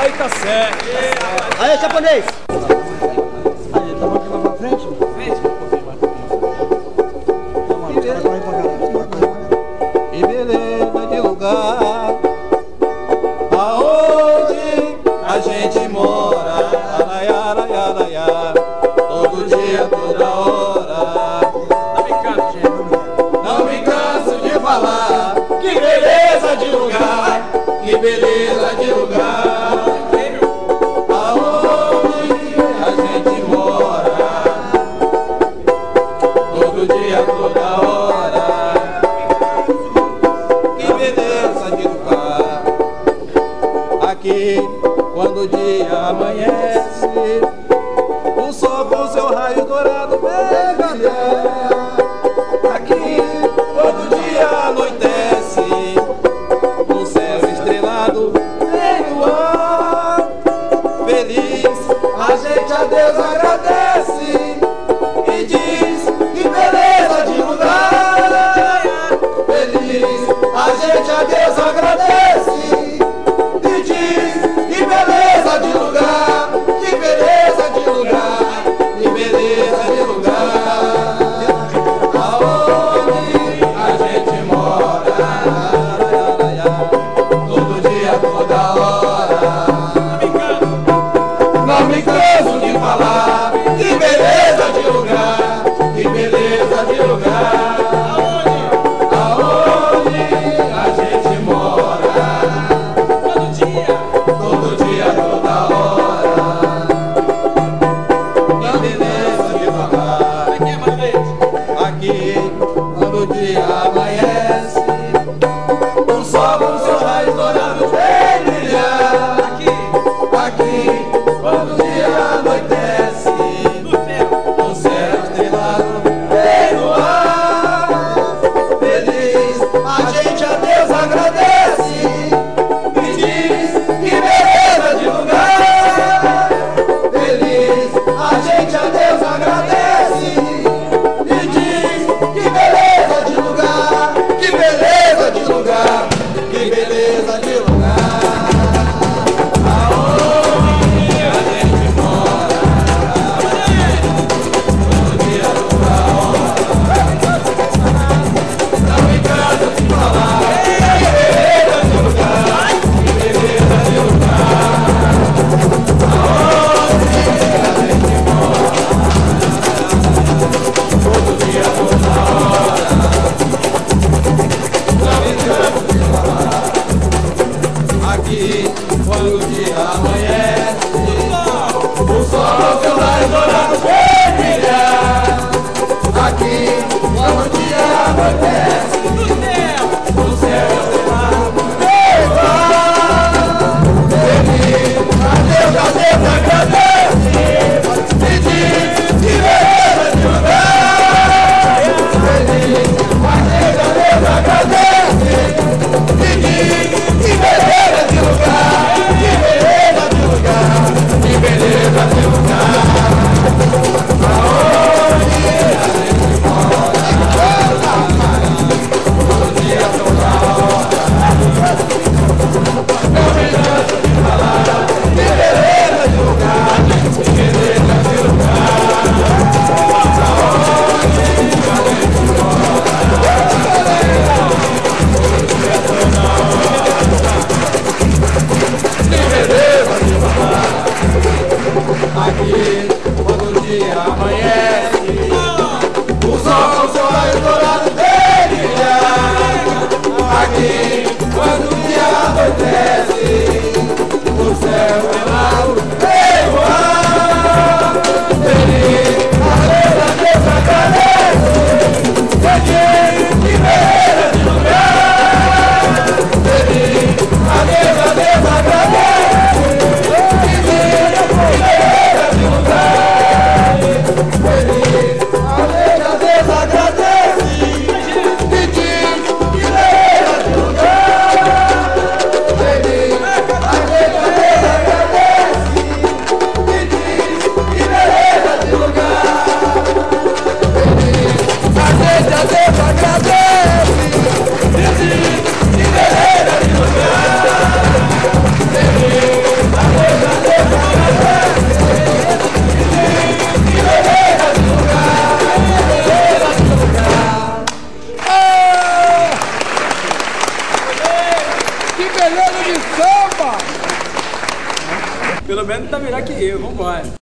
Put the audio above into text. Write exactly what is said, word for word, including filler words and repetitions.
Aí tá certo. Aí, japonês. Aí, tá aqui mais pra frente? Frente. Que beleza de lugar aonde a gente mora, araiara, araiara, todo dia, toda hora. Não me canso, gente. Não me canso de falar, que beleza de lugar, que beleza de lugar, aonde a gente mora, todo dia, toda hora. Que beleza de lugar, aqui quando o dia amanhece, o sol com seu raio dourado vem brilhar. Aqui todo dia anoitece, no céu estrelado tem luar. Feliz a gente a Deus agradece e diz que beleza de lugar. Feliz a gente a Deus agradece e diz que beleza de lugar, que beleza de lugar, que beleza de lugar, aonde a gente mora, todo dia, toda hora. Não me canso de falar, que beleza de lugar, que beleza de lugar, aonde a gente mora. Que beleza de samba! Pelo menos tá melhor que eu, vambora.